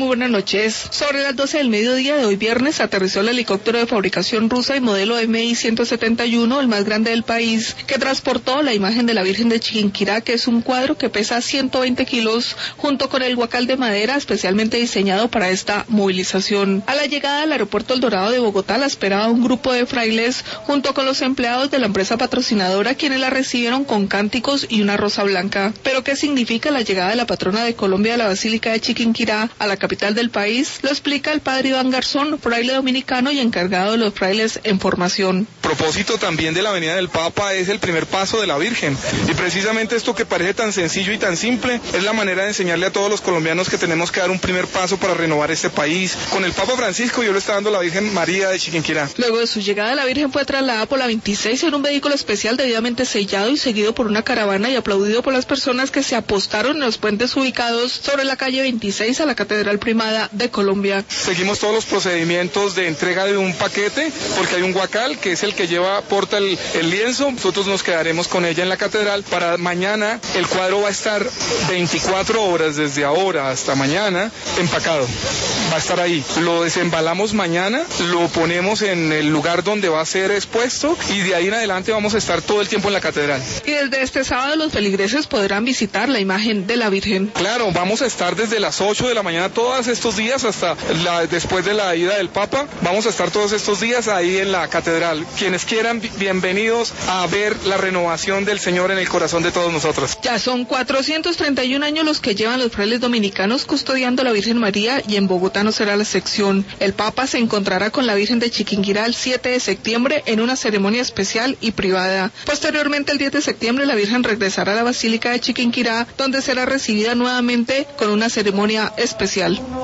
buenas noches. Sobre las 12 del mediodía de hoy viernes aterrizó el helicóptero de fabricación rusa y modelo Mi-171, el más grande del país, que transportó la imagen de la Virgen de Chiquinquirá, que es un cuadro que pesa 120 kilos, junto con el guacal de madera especialmente diseñado para esta movilización. A la llegada al aeropuerto El Dorado de Bogotá la esperaba un grupo de frailes junto con los empleados de la empresa patrocinadora, quienes la recibieron con cánticos y una rosa blanca. ¿Pero qué significa la llegada de la patrona de Colombia a la Basílica de Chiquinquirá, a la capital del país? Lo explica el padre Iván Garzón, fraile dominicano y encargado de los frailes en formación. Propósito también de la venida del Papa es el primer paso de la Virgen, y precisamente esto que parece tan sencillo y tan simple es la manera de enseñarle a todos los colombianos que tenemos que dar un primer paso para renovar este país. Con el Papa Francisco yo le está dando la Virgen María de Chiquinquirá. Luego de su llegada, la Virgen fue trasladada por la 26 en un vehículo especial debidamente sellado y seguido por una caravana y aplaudido por las personas que se apostaron en los puentes ubicados sobre la calle 26 a la Catedral Primada de Colombia. Seguimos todos los procedimientos de entrega de un paquete, porque hay un guacal que es el que porta el lienzo. Nosotros nos quedaremos con ella en la catedral. Para mañana el cuadro va a estar 24 horas desde ahora hasta mañana empacado. Va a estar ahí. Lo desembalamos mañana, lo ponemos en el lugar donde va a ser expuesto y de ahí en adelante vamos a estar todo el tiempo en la catedral. Y desde este sábado los feligreses podrán visitar la imagen de la Virgen. Claro, vamos a estar desde las 8 de la mañana todos estos días hasta después de la ida del Papa. Vamos a estar todos estos días ahí en la catedral. Quienes quieran, bienvenidos a ver la renovación del Señor en el corazón de todos nosotros. Ya son 431 años los que llevan los frailes dominicanos custodiando a la Virgen María y en Bogotá no será la excepción. El Papa se encontrará con la Virgen de Chiquinquirá el 7 de septiembre en una ceremonia especial y privada. Posteriormente, el 10 de septiembre, la Virgen regresará a la Basílica de Chiquinquirá, donde será recibida nuevamente con una ceremonia especial.